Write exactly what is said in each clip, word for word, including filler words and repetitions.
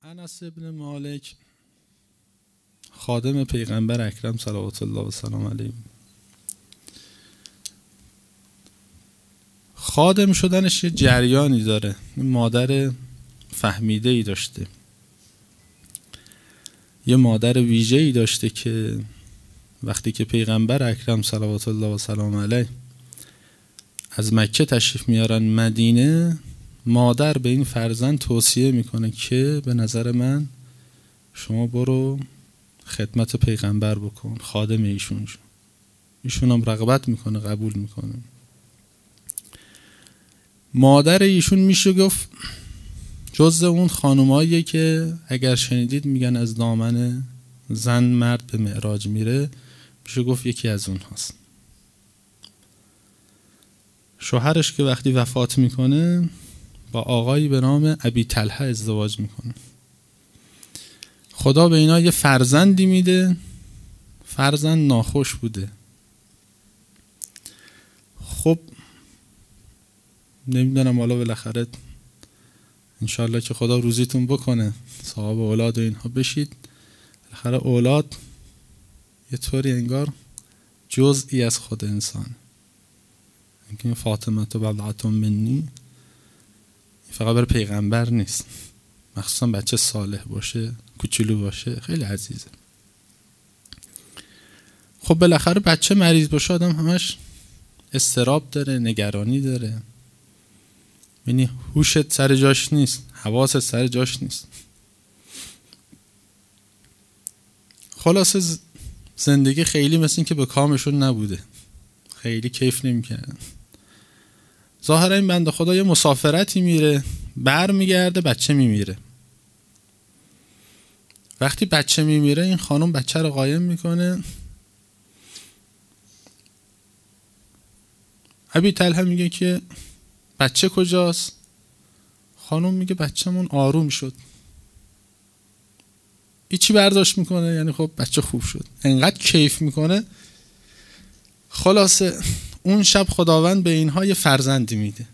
انس ابن مالک خادم پیغمبر اکرم صلوات الله و سلام علیه، خادم شدنش یه جریانی داره. مادر فهمیده ای داشته، یه مادر ویژه ای داشته که وقتی که پیغمبر اکرم صلوات الله و سلام علیه از مکه تشریف میارن مدینه، مادر به این فرزند توصیه میکنه که به نظر من شما برو خدمت پیغمبر بکن، خادم ایشون شو. ایشون هم رغبت میکنه، قبول میکنه. مادر ایشون میشه گفت جز اون خانوماییه که اگر شنیدید میگن از دامن زن مرد به معراج میره، میشه گفت یکی از اون هست. شوهرش که وقتی وفات میکنه با آقایی به نام ابی طلحه ازدواج میکنه. خدا به اینا یه فرزندی میده، فرزند ناخوش بوده. خب نمیدونم حالا بالاخره انشالله که خدا روزیتون بکنه صاحب اولاد و اینها بشید، بالاخره اولاد یه طوری انگار جزئی از خود انسان. اینکه فاطمه تو بضعة منی فقط برای پیغمبر نیست، مخصوصا بچه صالح باشه، کوچولو باشه، خیلی عزیزه. خب بالاخره بچه مریض باشه آدم همش استراب داره، نگرانی داره، یعنی هوشت سر جاش نیست، حواست سر جاش نیست. خلاصه زندگی خیلی مثل این که به کامشون نبوده، خیلی کیف نمی‌کردن. ظاهرا این بنده خدا یه مسافرتی میره، بر میگرده، بچه میمیره. وقتی بچه میمیره این خانم بچه رو قایم میکنه. ابی طلحه میگه که بچه کجاست؟ خانم میگه بچه‌مون آروم شد. ایچی برداشت میکنه، یعنی خب بچه خوب شد، انقدر کیف میکنه. خلاصه اون شب خداوند به اینها یه فرزندی میده.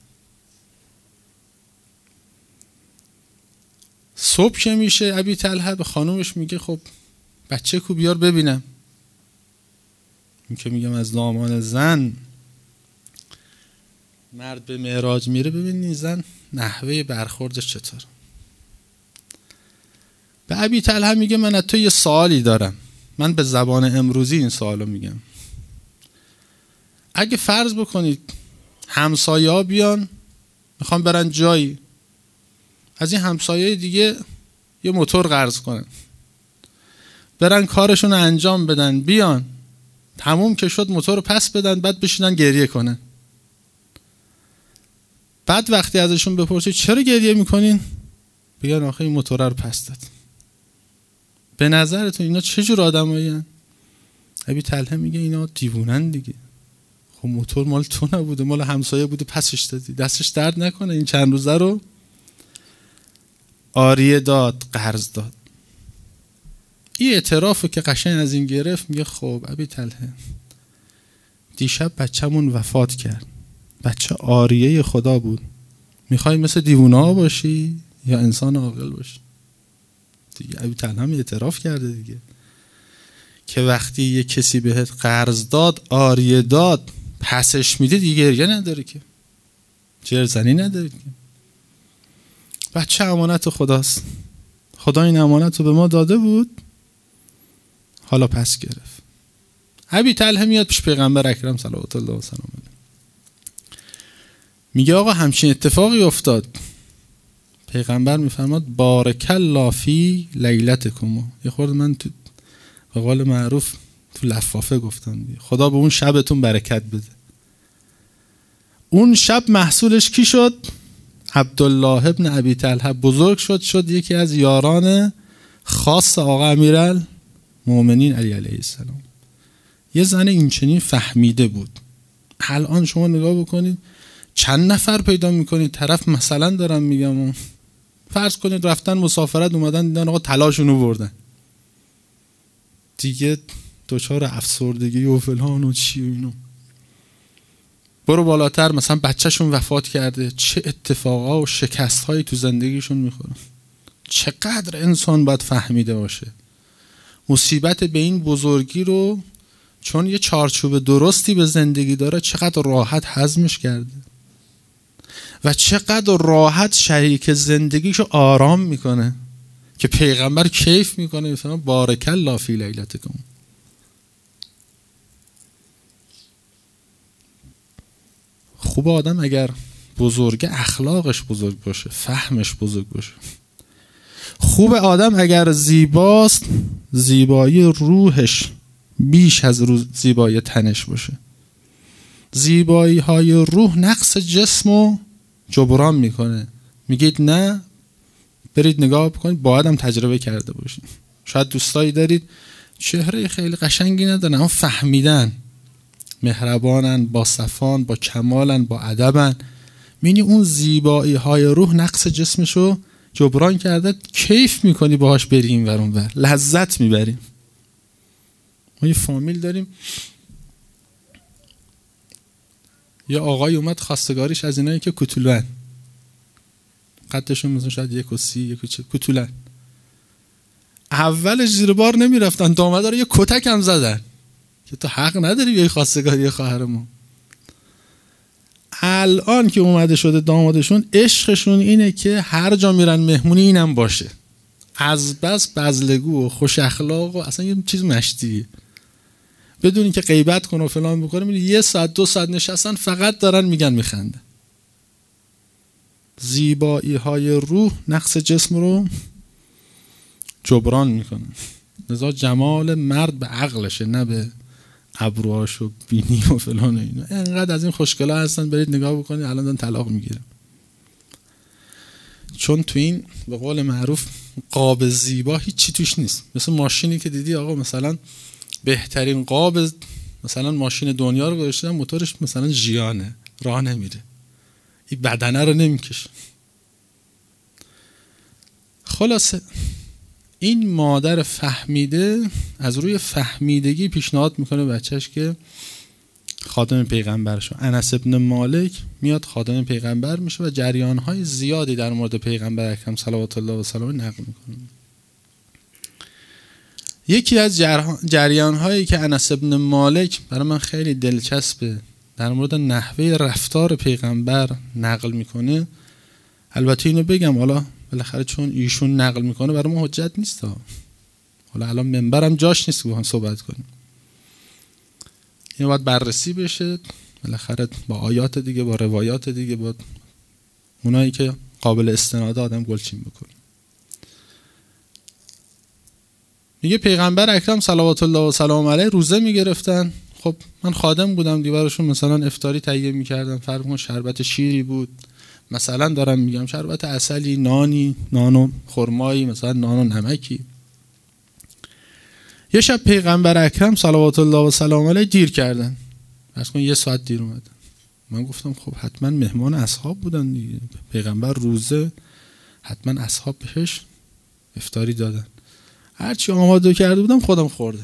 صبح که میشه ابی طلحه به خانومش میگه خب بچه کو بیار ببینم. این که میگم از دامان زن مرد به معراج میره، ببینی زن نحوه برخوردش چطور. به ابی طلحه میگه من از تو یه سوالی دارم، من به زبان امروزی این سوالو میگم. اگه فرض بکنید همسایه ها بیان میخوان برن جایی، از این همسایه دیگه یه موتور قرض کنن، برن کارشون رو انجام بدن، بیان تموم که شد موتور رو پس بدن، بعد بشینن گریه کنن. بعد وقتی ازشون بپرسید چرا گریه میکنین، بگن آخه این موتور رو پس داد. به نظرتون اینا چه جور آدمایی هن؟ ابی طلحه میگه اینا دیوونن دیگه. خب موتور مال تو نبوده، مال همسایه بوده، پسش دادی، دستش درد نکنه این چند روزه رو آریه داد، قرض داد. این اعترافو که قشنگ از این گرفت، میگه خب ابی طلحه دیشب بچه‌مون وفات کرد، بچه آریه خدا بود، میخوای مثل دیوونه ها باشی یا انسان عاقل باشی؟ دیگه ابی طلحه هم اعتراف کرده دیگه که وقتی یه کسی بهت قرض داد، آریه داد، پسش میده، دیگه گریه نداره که، جرزنی نداره که. بچه امانت خداست، خدا این امانت رو به ما داده بود، حالا پس گرفت. ابی طلحه میاد پیش پیغمبر اکرم صلوات الله و سلام علیه، میگه آقا همچین اتفاقی افتاد. پیغمبر میفرماد بارک الله فی لیلتکم. یه خورده من تو به قول معروف تو لفافه گفتم دیگه، خدا به اون شبتون برکت بده. اون شب محصولش کی شد؟ عبدالله ابن ابی طلحه بزرگ شد، شد یکی از یاران خاص آقا امیرالمومنین علی علیه السلام. یه زن این چنین فهمیده بود. الان شما نگاه بکنید چند نفر پیدا میکنید طرف، مثلا دارم میگم فرض کنید رفتن مسافرت، اومدن دیدن آقا طلاشونو بردن، دیگه دچار افسردگی و فلان و چی و اینو. برو بالاتر، مثلا بچهشون وفات کرده، چه اتفاقا و شکست هایی تو زندگیشون میخورن، چقدر انسان باید فهمیده باشه مصیبت به این بزرگی رو، چون یه چارچوب درستی به زندگی داره چقدر راحت هضمش کرده و چقدر راحت شریک زندگیشو آرام میکنه که پیغمبر کیف میکنه میفهمه بارک الله فی لیلتکم. خوب آدم اگر بزرگه اخلاقش بزرگ باشه، فهمش بزرگ باشه. خوب آدم اگر زیباست زیبایی روحش بیش از زیبایی تنش باشه. زیبایی های روح نقص جسمو جبران میکنه. میگید نه، برید نگاه بکنید، باید هم تجربه کرده باشید. شاید دوستایی دارید چهره خیلی قشنگی ندارن اما فهمیدن، مهربانن، با صفان، با کمالن، با ادبن. می‌بینی اون زیبایی های روح نقص جسمشو جبران کرده، کیف میکنی باهاش بری این ور اون ور، لذت میبریم. ما یه فامیل داریم، یه آقای اومد خواستگاریش از اینایی که کوتولن، قدشون مثلا شاید یک و سی یک و چه کوتولن. اولش زیر بار نمیرفتن، دامادا رو یه کتک هم زدن که تو حق نداری بیای خواستگاری خواهرمون. الان که اومده شده دامادشون، عشقشون اینه که هر جا میرن مهمونی اینم باشه. از بس بزلگو و خوش اخلاق و اصلا یه چیز مشتیه، بدون اینکه غیبت کنه و فلان بکنه. میگه یه ساعت دو ساعت نشستن فقط دارن میگن میخنده. زیبایی های روح نقص جسم رو جبران میکنه. لذا جمال مرد به عقلشه، نه به ابروهاش و بینی و فلان و اینا. اینقدر از این خوشگلا هستن، برید نگاه بکنید الان دارن طلاق میگیرن. چون تو این به قول معروف قاب زیبا هیچی توش نیست. مثل ماشینی که دیدی آقا مثلا بهترین قاب مثلا ماشین دنیا رو گذاشتن، موتورش مثلا ژیانه، راه نمیره، این بدنه رو نمیکشه. خلاصه این مادر فهمیده از روی فهمیدگی پیشنهاد میکنه بچهش که خادم پیغمبر شو. انس ابن مالک میاد خادم پیغمبر میشه و جریانهای زیادی در مورد پیغمبر اکرم صلوات الله و سلامه نقل میکنه. یکی از جریانهایی که انس ابن مالک برای من خیلی دلچسبه در مورد نحوه رفتار پیغمبر نقل میکنه. البته اینو بگم، حالا بالاخره چون ایشون نقل میکنه برای ما حجت نیست ها. حالا الان منبرم جاش نیست که با هم صحبت کنیم. اینو باید بررسی بشه بالاخره با آیات دیگه، با روایات دیگه، با اونایی که قابل استناد آدم گلچین بکنه. میگه پیغمبر اکرم صلوات الله و سلام علیه روزه میگرفتن. خب من خادم بودم دیگه، براشون مثلا افطاری تهیه میکردم. فرض کن شربت شیری بود، مثلا دارم میگم شربت عسلی، نانی، نانو خرمایی، مثلا نانو نمکی. یه شب پیغمبر اکرم صلوات الله و سلام علیه دیر کردن، فرض کن یه ساعت دیر اومدن. من گفتم خب حتما مهمان اصحاب بودن دیگه، پیغمبر روزه، حتما اصحاب بهش افطاری دادن. هرچی آماده کرده بودم خودم خوردم،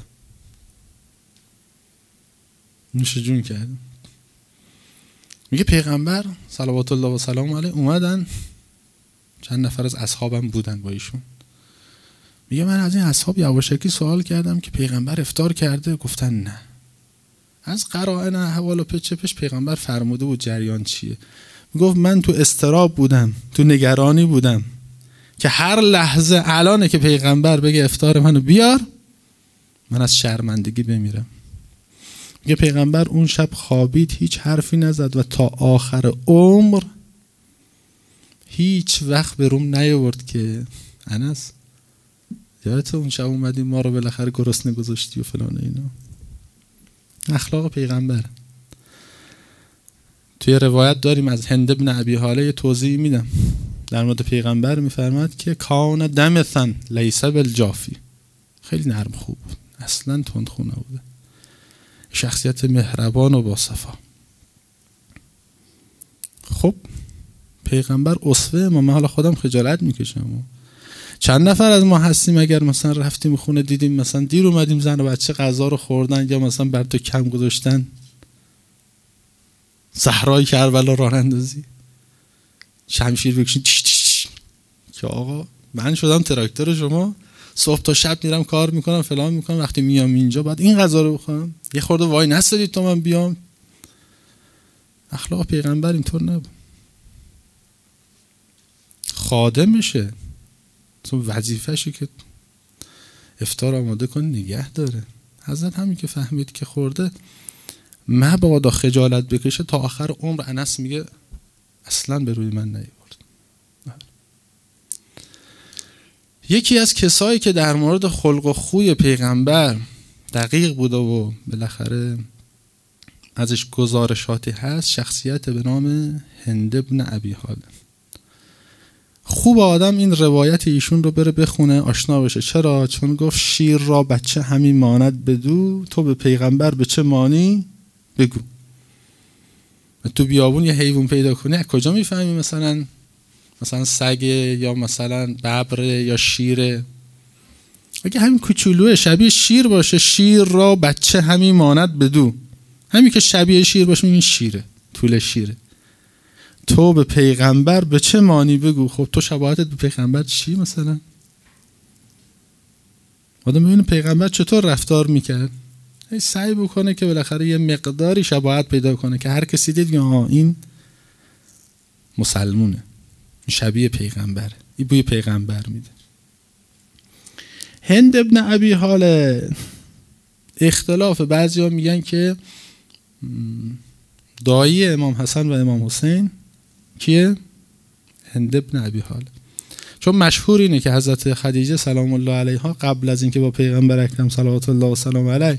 نوش جون کردم. میگه پیغمبر صلوات الله و سلام علیه اومدن، چند نفر از اصحابم بودن با ایشون. میگه من از این اصحاب یواشکی سوال کردم که پیغمبر افطار کرده؟ گفتن نه. از قرائن احوال و پچ پش پیغمبر فرموده بود جریان چیه. میگفت من تو اضطراب بودم، تو نگرانی بودم که هر لحظه الانه که پیغمبر بگه افطار منو بیار، من از شرمندگی بمیرم. میگه پیغمبر اون شب خوابید، هیچ حرفی نزد و تا آخر عمر هیچ وقت به روم نیاورد که انس یادت اون شب اومدیم ما رو بالاخره گرسنه گذاشتی و فلان اینا. اخلاق پیغمبر. توی روایت داریم از هند بن ابی هاله توضیح میدم در مورد پیغمبر، میفرماد که کان دمثن لیس بالجافی، خیلی نرم خوب بود، اصلا تندخو نبوده، شخصیت مهربان و با صفا. خب پیغمبر اسوه ما. من حالا خودم خجالت میکشم، چند نفر از ما هستیم اگر مثلا رفتیم خونه دیدیم مثلا دیر اومدیم زن و بچه غذا رو خوردن یا مثلا بر تو کم گذاشتن، صحرای کربلا راه اندازی، شمشیر بکشین تش تش که آقا من شدم تراکتور شما، صبح تا شب میرم کار میکنم فلان میکنم، وقتی میام اینجا بعد این غذا رو بخورم، یه خورده وای نستدید تا من بیام. اخلاق پیغمبر اینطور نبود. خادمشه، تو وظیفه‌شه که افطار آماده کن نگه داره. حضرت همین که فهمید که خورده مبادا خجالت بکشه، تا آخر عمر انس میگه اصلا به روی من نیورد. یکی از کسایی که در مورد خلق و خوی پیغمبر دقیق بوده و بالاخره ازش گزارشاتی هست، شخصیت به نام هند ابن ابی حاله. خوب آدم این روایت ایشون رو بره بخونه آشنا بشه. چرا؟ چون گفت شیر را بچه همین ماند بدو، تو به پیغمبر به چه مانی بگو. تو بیابون یه حیوان پیدا کنی از کجا میفهمی مثلا مثلا سگ یا مثلا ببر یا شیره؟ اگه همین کوچولوه شبیه شیر باشه، شیر را بچه همین ماند بدو، همین که شبیه شیر باشه این شیره، طول شیره. تو به پیغمبر به چه مانی بگو. خب تو شباهتت به پیغمبر چی مثلا؟ آدم ببینه پیغمبر چطور رفتار میکرد، سعی بکنه که بالاخره یه مقداری شباهت پیدا کنه که هر کسی دید آها این مسلمونه، شبیه پیغمبره، این بوی پیغمبر میده. هند ابن ابی حاله، اختلاف بعضیا میگن که دایی امام حسن و امام حسین کیه؟ هند ابن ابی حاله. چون مشهور اینه که حضرت خدیجه سلام الله علیها قبل از اینکه با پیغمبر اکرم صلوات الله و سلام علیه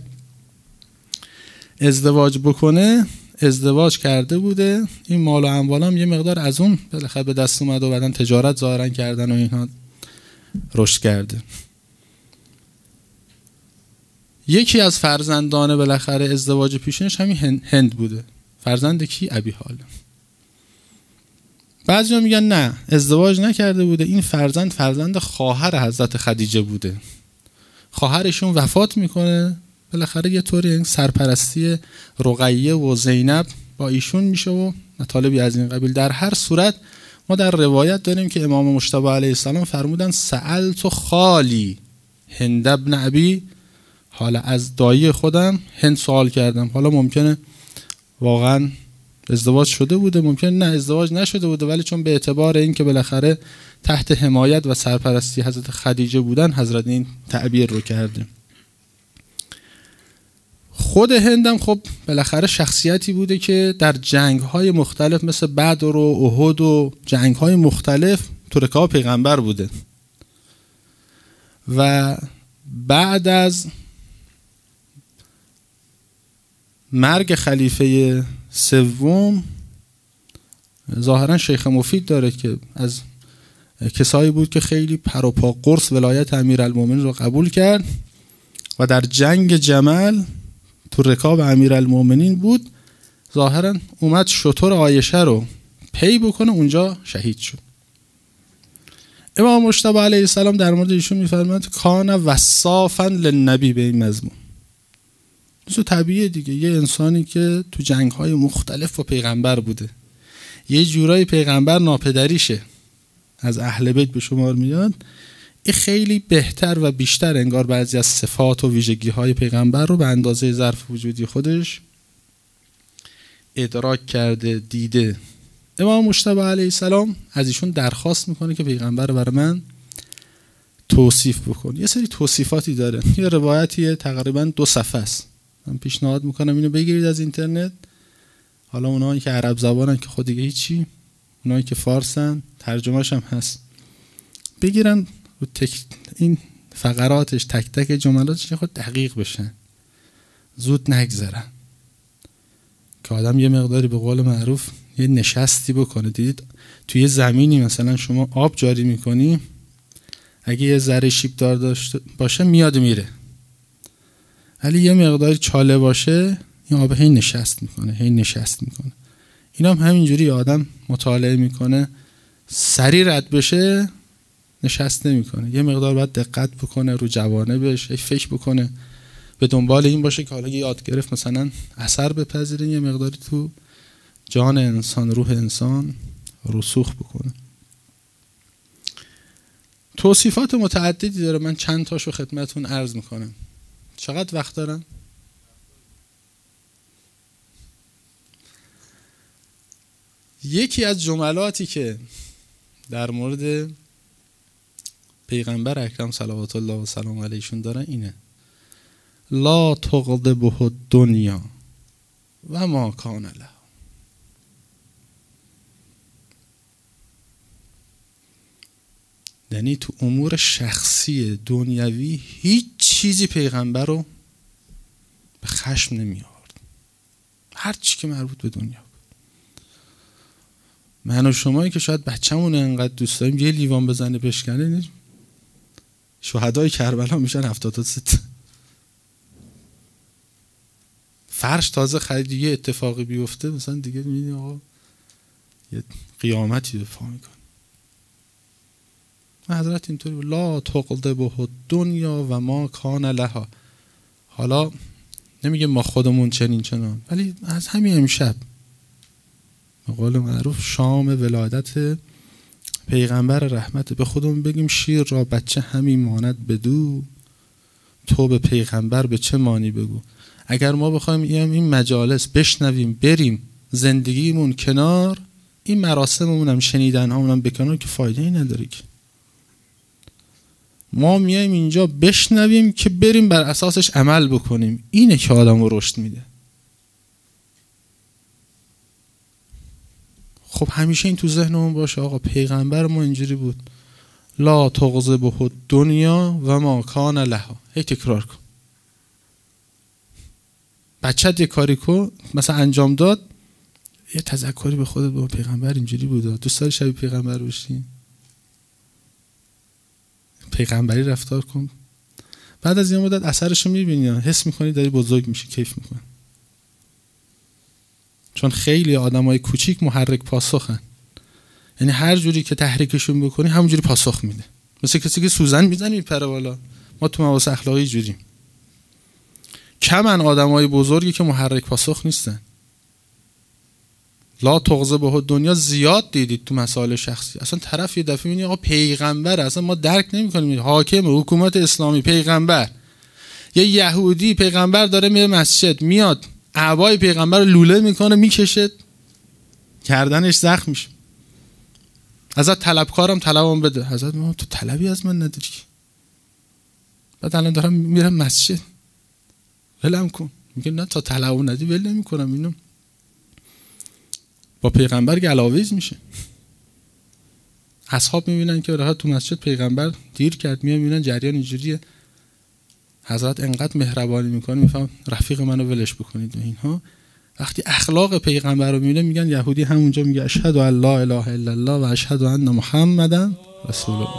ازدواج بکنه، ازدواج کرده بوده. این مال و اموال هم یه مقدار از اون بالاخره به دست اومد و بعدن تجارت ظاهرا کردن و اینها رشد کرده. یکی از فرزندان بالاخره ازدواج پیشینش همین هند بوده. فرزند کی؟ ابی حاله. بعضیا میگن نه، ازدواج نکرده بوده، این فرزند فرزند خواهر حضرت خدیجه بوده. خواهرشون وفات میکنه، بالاخره یه طوری سرپرستی رقیه و زینب با ایشون میشه و مطالبی از این قبیل. در هر صورت ما در روایت داریم که امام مجتبی علیه السلام فرمودن سألت خالی هند ابن ابی حالا، از دایی خودم هند سوال کردم. حالا ممکنه واقعا ازدواج شده بوده، ممکنه نه ازدواج نشده بوده، ولی چون به اعتبار این که بالاخره تحت حمایت و سرپرستی حضرت خدیجه بودن، حضرت این تعبیر رو کرده. خود هندم خب بالاخره شخصیتی بوده که در جنگ‌های مختلف مثل بدر و احد و جنگ‌های مختلف تو رکاب پیغمبر بوده و بعد از مرگ خلیفه سوم ظاهرا شیخ مفید داره که از کسایی بود که خیلی پر و پا قرص ولایت امیرالمومنین رو قبول کرد و در جنگ جمل تو رکاب امیرالمومنین بود. ظاهرا اومد شتر عایشه رو پی بکنه، اونجا شهید شد. امام مجتبی علیه السلام در مورد ایشون میفرماید کان وصافا للنبی، به این مضمون. تو طبیعیه دیگه، یه انسانی که تو جنگ‌های مختلف با پیغمبر بوده، یه جورایی پیغمبر ناپدریشه، از اهل بیت به شمار میاد، این خیلی بهتر و بیشتر انگار بعضی از صفات و ویژگی‌های پیغمبر رو به اندازه ظرف وجودی خودش ادراک کرده، دیده. امام مجتبی علیه السلام از ایشون درخواست میکنه که پیغمبر رو برای من توصیف بکن. یه سری توصیفاتی داره، یه روایتی تقریبا دو صفحه است. من پیشنهاد میکنم اینو بگیرید از اینترنت. حالا اونایی که عرب زبانن که خود دیگه هیچی، اونایی که فارسن ترجمه‌اش هم هست، بگیرن و تک این فقراتش تک تک جملاتش خود دقیق بشن، زود نگذرن، که آدم یه مقداری به قول معروف یه نشستی بکنه. دیدید توی یه زمینی مثلا شما آب جاری میکنی، اگه یه ذره شیب دار داشته باشه میاد میره، ولی یه مقداری چاله باشه این آب هی نشست میکنه هی نشست میکنه. اینا هم همینجوری آدم مطالعه میکنه، سریع رد بشه نشست نمیکنه، یه مقدار باید دقت بکنه رو جوانبش، فکر بکنه، به دنبال این باشه که حالا یاد گرفت مثلا اثر بپذیره، یه مقداری تو جان انسان، روح انسان رسوخ بکنه. توصیفات متعددی داره، من چند تاشو خدمتون عرض میکنم. چقدر وقت دارم؟ یکی از جملاتی که در مورد پیغمبر اکرم صلوات الله و سلام علیهشون دارن اینه: لا تغضبه الدنیا و ما کان له. یعنی تو امور شخصی دنیوی هیچ چیزی پیغمبر رو به خشم نمی آورد، هر چی که مربوط به دنیا بود. من و شمایی که شاید بچه‌مون انقدر دوست داریم یه لیوان بزنه بشکنه، شهدای کربلا میشن هفتاد و سه. فرش تازه خریدی یه اتفاقی بیفته مثلا دیگه میبینی آقا یه قیامتی به پا میکنه. حضرت اینطوری لا تغضبه الدنیا و ما کان لها. حالا نمیگه ما خودمون چنین چنان، ولی از همین امشب به قول معروف شام ولادت پیغمبر رحمت به خودمون بگیم شیر را بچه همین ماند بدو، تو به پیغمبر به چه مانی بگو. اگر ما بخوایم این مجالس بشنویم بریم زندگیمون کنار، این مراسممون هم شنیدن هامون هم بکنار که فایده ای نداره. که ما میایم اینجا بشنویم که بریم بر اساسش عمل بکنیم، اینه که آدم رو رشد میده. خب همیشه این تو ذهنمون باشه آقا پیغمبر ما اینجوری بود، لا تغضبه الدنیا و ما کان لها. هی تکرار کن. بچت یه کاری کن مثلا انجام داد، یه تذکری به خودت با پیغمبر اینجوری بود، دوست داری شبیه پیغمبر بشی، پیغمبری رفتار کن. بعد از این مدت اثرشو میبینی، حس میکنی داری بزرگ میشی، کیف میکنی. چون خیلی آدمای کوچیک محرک پاسخن، یعنی هر جوری که تحریکشون بکنی همونجوری پاسخ میده. مثل کسی که سوزن میزنی میپره بالا. ما تو مواقع اخلاقی جوریم. کمن آدمای بزرگی که محرک پاسخ نیستن. لا تغضبه الدنیا زیاد دیدید تو مسائل شخصی. اصلا طرف یه دفعه میبینی آقا پیغمبر، اصلا ما درک نمیکنیم، حاکم حکومت اسلامی پیغمبر، یه یهودی پیغمبر داره میره مسجد، میاد اعبای پیغمبر رو لوله میکنه میکشه، کردنش زخم میشه. حضرت طلبکارم طلبم بده. حضرت ما تو طلبی از من نداری، بعد الان دارم میرم مسجد ولم کن. میگه نه تا طلبم ندی ول نمیکنم. اینو با پیغمبر گلاویز میشه. اصحاب میبینن که راحت تو مسجد پیغمبر دیر کرد، میان میبینن جریان اینجوریه، حضرت انقدر مهربانی میکنه میفهم رفیق منو ولش بکنید و اینها. وقتی اخلاق پیغمبر رو میبینه میگن یهودی همونجا میگه اشهد ان لا اله الا الله و اشهد ان محمدا رسول الله.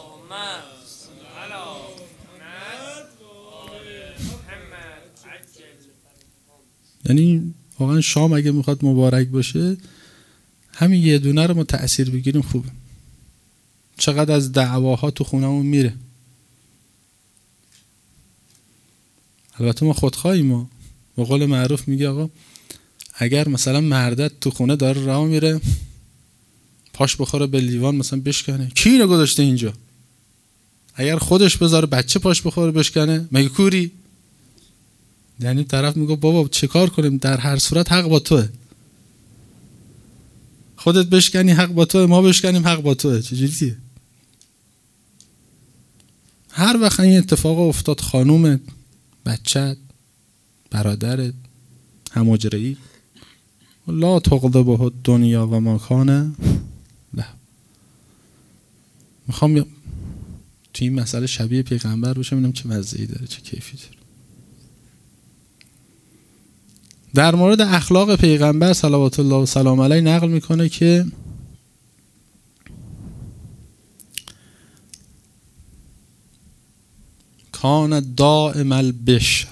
یعنی واقعا شام اگه میخواد مبارک باشه همین یه دونه رو ما تأثیر بگیریم خوبه. چقدر از دعواها تو خونمون میره. البته ما خودخواهیم، ما به قول معروف میگه آقا اگر مثلا مردت تو خونه داره راه میره پاش بخوره به لیوان مثلا بشکنه، کی اینو گذاشته اینجا؟ اگر خودش بذاره بچه پاش بخوره بشکنه مگه کوری؟ یعنی طرف میگه بابا چه کار کنیم، در هر صورت حق با توه، خودت بشکنی حق با توه، ما بشکنیم حق با توه. چجوریه؟ هر وقت این اتفاق افتاد خانومت، بچت، برادرت، هماجره‌ای، لا تغضبه الدنیا و ما کان له. میخوام تو این مسئله شبیه پیغمبر باشم، ببینم چه مزه‌ای داره، چه کیفی داره. در مورد اخلاق پیغمبر صلوات الله و سلام علیه نقل میکنه که کان دائم البشر.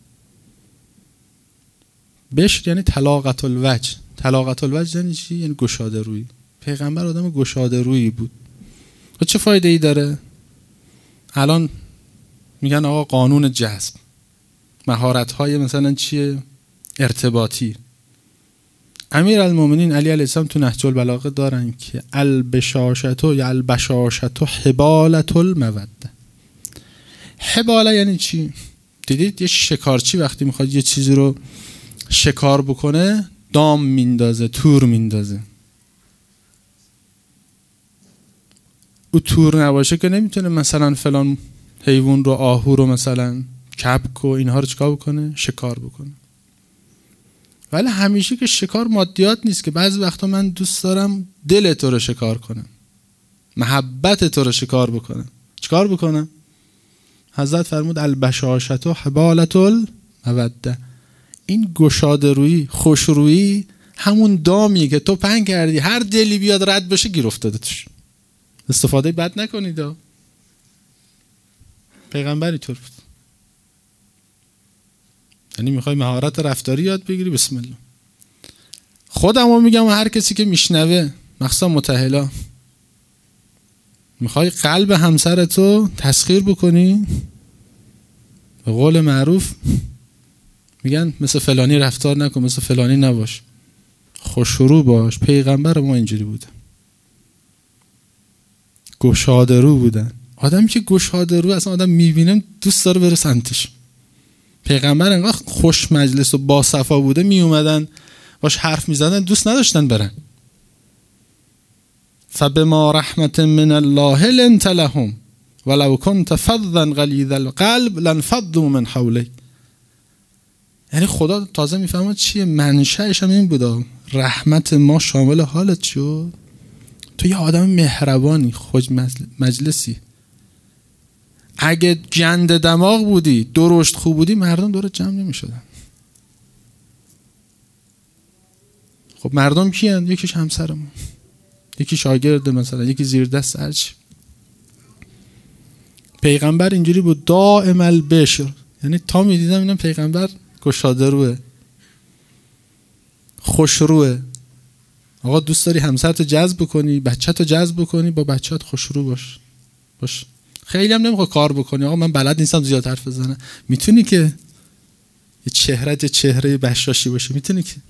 بشر یعنی طلاقت الوجه. طلاقت الوجه یعنی چی؟ یعنی گشاده روی. پیغمبر آدم گشاده رویی بود. و چه فایده ای داره؟ الان میگن آقا قانون جذب، مهارت های مثلا چیه؟ ارتباطی. امیرالمومنین علی علیه السلام تو نهج البلاغه دارن که البشاشتو یا البشاشتو حبالت الموده. حباله یعنی چی؟ دیدید یه شکارچی وقتی میخواد یه چیزی رو شکار بکنه دام میندازه، تور میندازه. او تور نباشه که نمیتونه مثلا فلان حیوان رو، آهو رو مثلا کبک و اینها رو چیکار بکنه؟ شکار بکنه. ولی همیشه که شکار مادیات نیست، که بعضی وقتا من دوست دارم دل تو رو شکار کنم، محبت تو رو شکار بکنم. چیکار بکنم؟ حضرت فرمود البشاشت و حبالت الموده. این گشاده رویی، خوش رویی همون دامیه که تو پنگ کردی هر دلی بیاد رد بشه گیر افتاده توش. استفاده بد نکنید. پیغمبری طور بود. یعنی میخوای مهارت رفتاری یاد بگیری، بسم الله. خودمو میگم و هر کسی که میشنوه، مخصوصا متأهلا، میخوای قلب همسرتو تسخیر بکنی، به قول معروف میگن مثل فلانی رفتار نکن، مثل فلانی نباش، خوشرو باش. پیغمبر ما اینجوری بوده، گشاده رو بودن. آدمی که گشاده رو اصلا آدم میبینم دوست داره بره سمتش. پیغمبر انقدر خوش مجلس و با صفا بوده، می اومدن باش حرف میزدن دوست نداشتن برن. فبما رحمت من الله لنت لهم ولو كنت فظا غلیظ القلب لانفضوا من حولک. یعنی خدا تازه میفهمه چیه منشأش هم این بوده. رحمت ما شامل حالت شد، تو یه آدم مهربانی، خوش مجلسی. اگه جند دماغ بودی، درشت خوب بودی، مردم دور جمع نمی شدن. خب مردم کیان؟ یکیش همسرمون، یکی شاگرد مثلا، یکی زیر دست هرچی. پیغمبر اینجوری بود، دائم البشر. یعنی تا می دیدم اینم پیغمبر گشاده روه، خوش روه. آقا دوست داری همسرتو جذب کنی، بچه‌تو جذب کنی، با بچه‌ت خوش رو باش. باش. خیلی هم نمیخواد کار بکنی، آقا من بلد نیستم زیاد حرف بزنم. میتونی که یه چهره یه چهره بشاشی باشه، میتونی که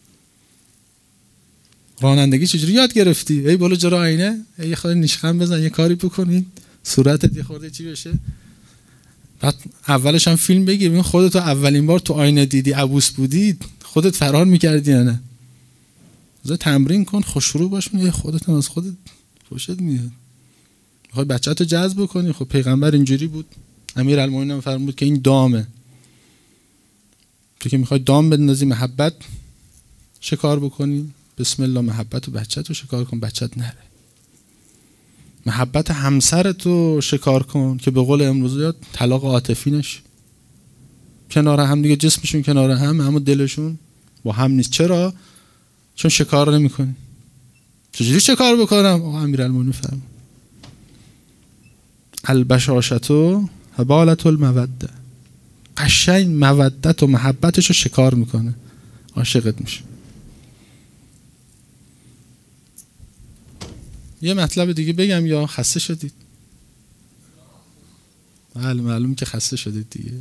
رانندگی چجوری یاد گرفتی؟ ای بالا جلو آینه، ای یه خورده نیشخند بزن، یه کاری بکنی صورتت یه خورده چی بشه. بعد اولش هم فیلم بگیر، ببین خودت اولین بار تو آینه دیدی عبوس بودی، خودت فرار میکردی یا نه؟ زه تمرین کن، خوشرو باش، یه خودت هم از خودت خوشت میاد. میخوای بچه‌تو جذب کنی. خب پیغمبر اینجوری بود. امیرالمومنین فرمود که این دامه. تو که میخوای دام بندازی، محبت شکار بکنی، بسم الله محبت و بچه‌تو شکار کن، بچه‌ت نره. محبت همسرتو شکار کن که به قول امروز یاد طلاق عاطفی نشه. کنار هم دیگه، جسمشون کنار هم، اما دلشون با هم نیست. چرا؟ چون شکار نمی‌کنی. چجوری شکار بکنم؟ آقا امیرالمومنین فرمود البشاشتو حبالت الموده. قشنگ مودت و محبتشو شکار میکنه، عاشقت میشه. یه مطلب دیگه بگم یا خسته شدید؟ بله معلوم که خسته شدید دیگه.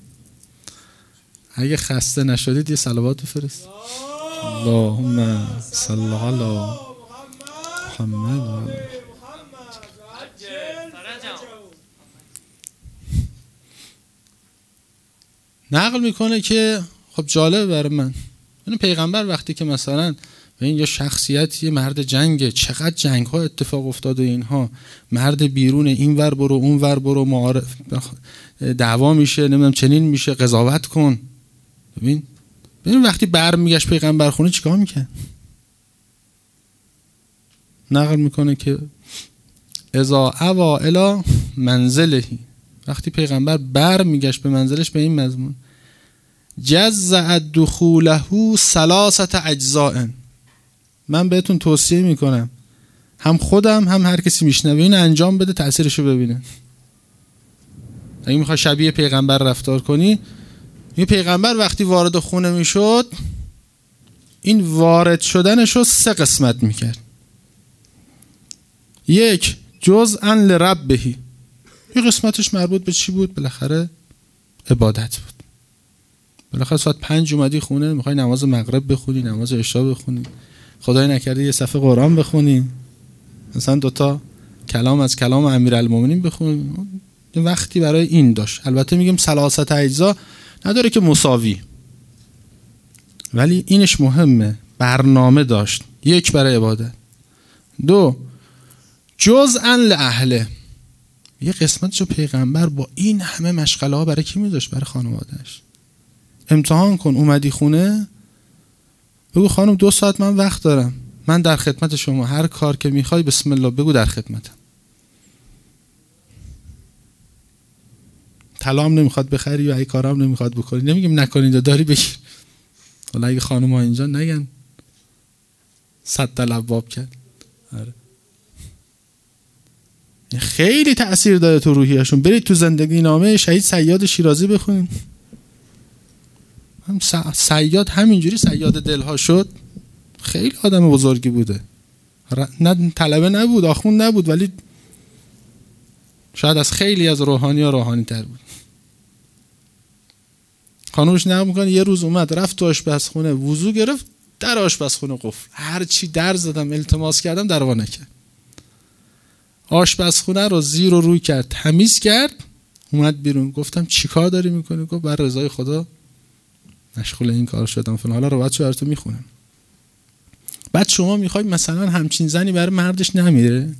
اگه خسته نشدید یه صلوات بفرست. اللهم صل علی محمد. نقل میکنه که خب جالب برای من، این پیغمبر وقتی که مثلا این یه شخصیت، یه مرد جنگه، چقدر جنگ ها اتفاق افتاد و اینها، مرد بیرون، این ور برو اون ور برو، معارف دعوا میشه، نمیدونم چنین میشه، قضاوت کن. ببین ببین وقتی برمیگشت پیغمبر خونه چیکار میکنه؟ نقل میکنه که اذا اوا الی منزله، وقتی پیغمبر برمیگشت به منزلش به این مضمون، جزع دخوله ثلاثه اجزاء. من بهتون توصیه میکنم، هم خودم هم هر کسی میشنوه این انجام بده، تأثیرشو ببینه. اگه میخوای شبیه پیغمبر رفتار کنی، این پیغمبر وقتی وارد خونه میشد، این وارد شدنشو سه قسمت میکرد. یک، جزءا لربه، یه قسمتش مربوط به چی بود؟ بالاخره عبادت بود. بالاخره ساعت پنج اومدی خونه، میخوای نماز مغرب بخونی، نماز عشا بخونی، خدای نکرده یه صفحه قرآن بخونی، مثلا دوتا کلام از کلام امیرالمومنین بخونی. وقتی برای این داشت. البته میگم ثلاثت اجزا نداره که مساوی، ولی اینش مهمه، برنامه داشت. یک برای عبادت، دو جزءا لاهله، یه قسمتشو پیغمبر با این همه مشغله ها برای کی میذاشت؟ برای خانواده‌اش. امتحان کن، اومدی خونه بگو خانم دو ساعت من وقت دارم، من در خدمت شما، هر کار که میخوای بسم الله بگو در خدمتم. طلام نمیخواد بخری و ای کارام نمیخواد بکنی، نمیگیم نکنید، داری بگیر. حالا اگه خانم ها اینجا نگن صد تا لباب کرد. آره. خیلی تأثیر داره تو روحیشون. برید تو زندگی نامه شهید صیاد شیرازی بخونید. هم صیاد همینجوری صیاد دلها شد. خیلی آدم بزرگی بوده، نه طلبه نبود، آخوند نبود، ولی شاید از خیلی از روحانی ها روحانی تر بود. خانومش نقل میکنه یه روز اومد رفت تو آشپزخونه، وضو گرفت، در آشپزخونه قفل. هر چی در زدم التماس کردم در وا نکرد. آشپزخونه رو زیر و روی کرد، تمیز کرد، اومد بیرون. گفتم چیکار داری میکنی؟ گفت بر رضای خدا مشغول این کار شدم فلان. حالا روایتشو براتون میخونم. بعد شما میخوای مثلا همچین زنی برای مردش نمیره؟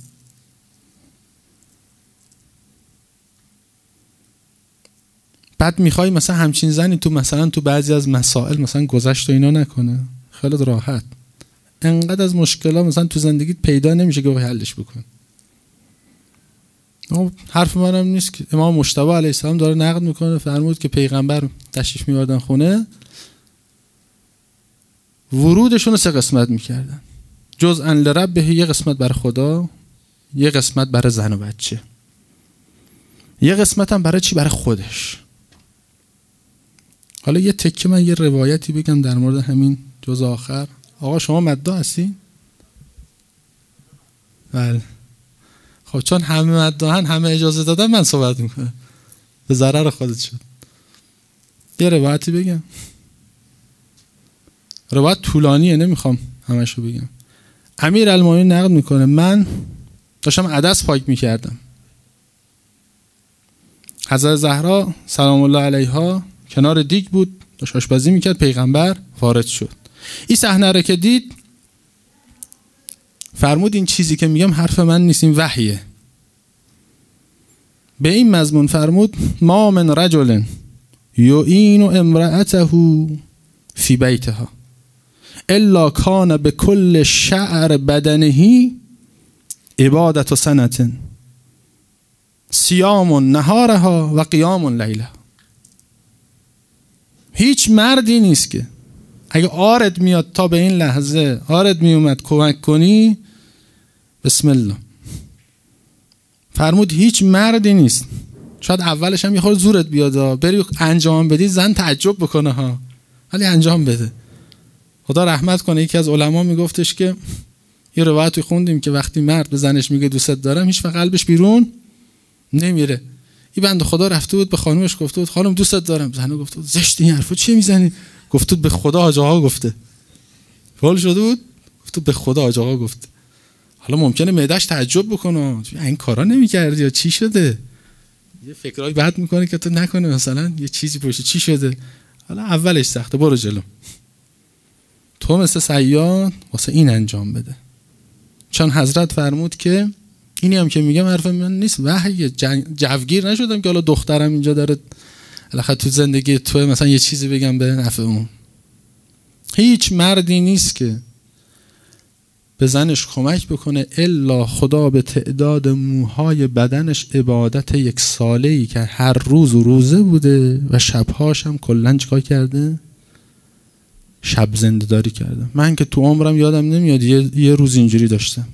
بعد میخوای مثلا همچین زنی تو مثلا تو بعضی از مسائل مثلا گذشت و اینا نکنه؟ خیلی راحت. انقدر از مشکلات مثلا تو زندگیت پیدا نمیشه که بخوای حلش بکن. حرف منم نیست که امام مجتبی علیه السلام داره نقد میکنه، فرمود که پیغمبر تشریف میوردن خونه، ورودشون رو سه قسمت میکردن. جزءا لربه، یه قسمت برای خدا، یه قسمت برای زن و بچه، یه قسمت هم برای چی؟ برای خودش. حالا یه تکه من یه روایتی بگم در مورد همین جزء آخر. آقا شما مدعا هستین؟ بله. خب چون همه مدعاهن، همه اجازه دادن، من صحبت میکنم. به ضرر خودت شد. یه روایتی بگم. روایت طولانیه، نمیخوام همشو بگم. امیرالمومنین نقل میکنه من داشتم عدس پاک میکردم، حضرت زهرا سلام الله علیها کنار دیگ بود، داشت آشپزی میکرد، پیغمبر وارد شد. این صحنه رو که دید فرمود این چیزی که میگم حرف من نیست، این وحیه. به این مضمون فرمود ما من رجل یعین امرأته فی بیتها الا کان بكل شعر بدنه عبادت سنة صیام نهارها و قیام لیلها. هیچ مردی نیست که اگه آرد میاد تا به این لحظه آرد میومد کمک کنی، بسم الله. فرمود هیچ مردی نیست، شاید اولش هم یه خورده زورت بیاد، بری انجام بدی زن تعجب بکنه ها، ولی انجام بده. خدا رحمت کنه. یکی از علما میگفتش که یه روایتی خوندیم که وقتی مرد به زنش میگه دوست دارم، هیچ وقت قلبش بیرون نمیره. این بنده خدا رفته بود به خانومش گفته بود خانم دوست دارم، زنه گفته بود زشت این حرفو چی میزنی؟ گفته بود به خدا حاج آقا گفته. فال شده بود، گفته به خدا حاج آقا گفته. حالا ممکنه معده‌اش تعجب بکنه، این کارا نمی‌کردی یا چی شده؟ یه فکرای بد میکنه که تو نکنه مثلا یه چیزی پشت چی شده. حالا اولش سخته، برو جلو. تو مثل صیاد واسه این انجام بده. چون حضرت فرمود که اینی هم که میگم حرف من نیست، وحی. جوگیر نشدم که حالا دخترم اینجا داره الان تو زندگی تو مثلا یه چیزی بگم به نفع اون. هیچ مردی نیست که به زنش کمک بکنه الا خدا به تعداد موهای بدنش عبادت یک ساله‌ای که هر روز و روزه بوده و شبهاش هم کلاً چیکار کرده؟ شب زنده داری کرده. من که تو عمرم یادم نمیاد یه, یه روز اینجوری داشتم،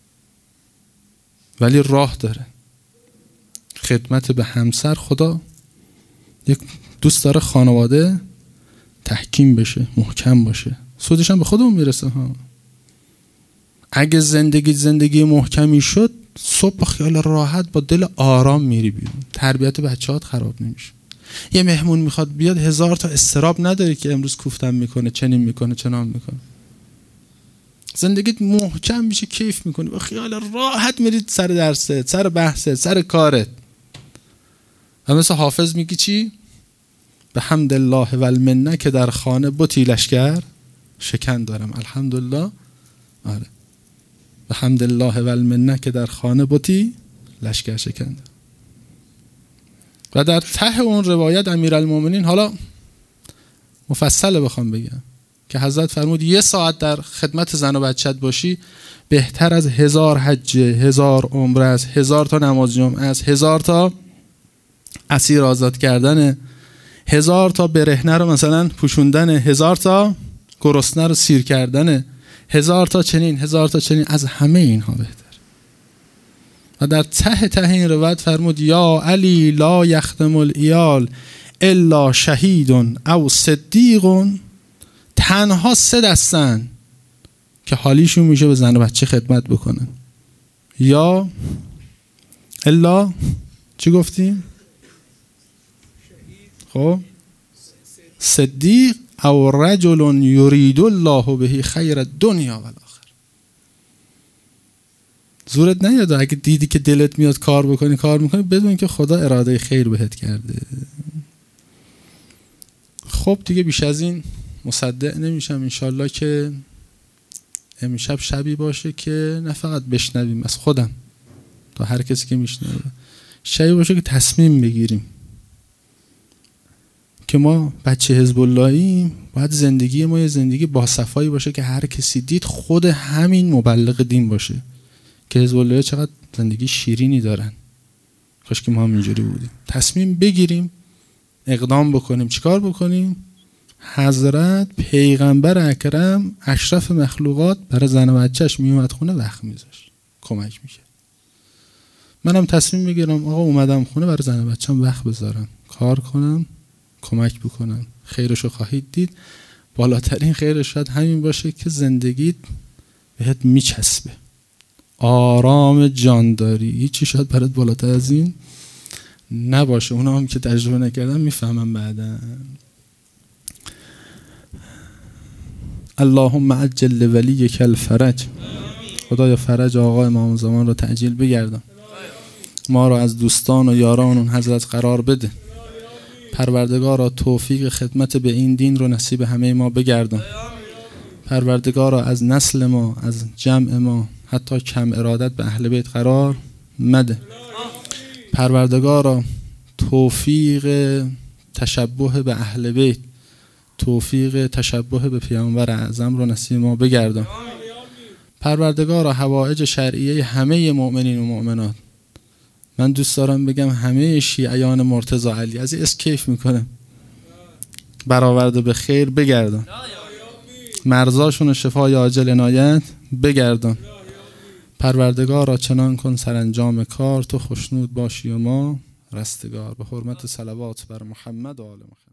ولی راه داره. خدمت به همسر خدا یک دوست داره خانواده تحکیم بشه، محکم باشه، سودش هم به خودمون میرسه ها. اگه زندگی زندگی محکمی شد، صبح با خیال راحت با دل آرام میری بیرون، تربیت بچه‌هات خراب نمیشه. یه مهمون میخواد بیاد، هزار تا استراب نداری که امروز کوفتم میکنه، چنین میکنه، چنان میکنه. زندگیت محکم میشه، کیف میکنی، با خیال راحت میرید سر درست، سر بحثت، سر کارت. و مثل حافظ میگی چی؟ به حمد الله و المنه که در خانه بتی لشکر شکن دارم. الحمدلله. آره. به حمد الله و المنه که در خانه بتی لشکر شکن دارم. و در ته اون روایت امیرالمومنین، حالا مفصل بخوام بگم، که حضرت فرمود یه ساعت در خدمت زن و بچت باشی بهتر از هزار حج، هزار عمره است، هزار تا نماز جمعه است، هزار تا اسیر آزاد کردن، هزار تا برهنه رو مثلا پوشوندن، هزار تا گرسنه رو سیر کردن، هزار تا چنین، هزار تا چنین، از همه اینها بهتر. و در ته ته این روایت فرمود یا علی لا یخدم العیال الا شهید او صدیق. تنها سه دستن که حالیشون میشه به زن و بچه خدمت بکنن. یا الا چی گفتیم؟ خب صدیق او رجل یرید الله به خیر الدنیا و الاخره. زورت نیاد، اگه دیدی که دلت میاد کار بکنی کار میکنی، بدون که خدا اراده خیر بهت کرده. خب دیگه بیش از این مصدق نمیشم. انشالله که امشب شبی باشه که نه فقط بشنویم از خودم تا هر کسی که میشنوه، شبی باشه که تصمیم بگیریم که ما بچه حزب اللهیم، باید زندگی ما یه زندگی با صفایی باشه که هر کسی دید خود همین مبلغ دین باشه که حزب الله چقدر زندگی شیرینی دارن، کاش که ما هم اینجوری بودیم. تصمیم بگیریم، اقدام بکنیم. چیکار بکنیم؟ حضرت پیغمبر اکرم اشرف مخلوقات برای زن و بچه‌اش میومد خونه، وقت میذاشت، کمک میشه. منم تصمیم میگیرم آقا اومدم خونه برای زن و بچه‌م وقت بذارم، کار کنم، کمک بکنم. خیرشو خواهید دید. بالاترین خیرش شاید همین باشه که زندگیت بهت میچسبه، آرام جان داری. هیچی شاید برات بالاتر از این نباشه. اونا هم که تجربه نکردن میفهمن بعداً. اللهم عجل لولیک الفرج. خدایا فرج آقا امام زمان رو تعجیل بگردم، ما رو از دوستان و یاران اون حضرت قرار بده. پروردگارا توفیق خدمت به این دین رو نصیب همه ما بگردم. پروردگارا از نسل ما، از جمع ما حتی کم ارادت به اهل بیت قرار مده. پروردگارا توفیق تشبه به اهل بیت، توفیق تشبه به پیامبر اعظم رو نصیب ما بگردان. پروردگارا حوائج شرعیه همه مؤمنین و مؤمنات، من دوست دارم بگم همه شیعیان مرتضی علی، از این اسکیف میکنم، برآورده به خیر بگردان. مرزاشون و شفای عاجل عنایت بگردان. پروردگارا چنان کن سرانجام کار تو خوشنود باشی و ما رستگار. به حرمت صلوات بر محمد و آل محمد.